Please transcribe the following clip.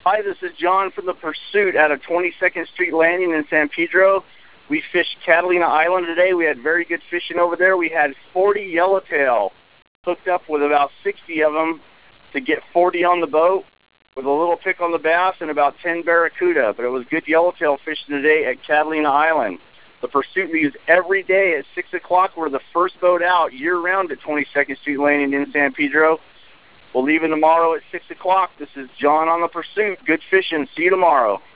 Hi, this is John from the Pursuit out of 22nd Street Landing in San Pedro. We fished Catalina Island today. We had very good fishing over there. We had 40 yellowtail hooked up with about 60 of them to get 40 on the boat with a little pick on the bass and about 10 barracuda. But it was good yellowtail fishing today at Catalina Island. The Pursuit we use every day at 6 o'clock. We're the first boat out year-round at 22nd Street Landing in San Pedro. We'll leave in tomorrow at 6 o'clock. This is John on the Pursuit. Good fishing. See you tomorrow.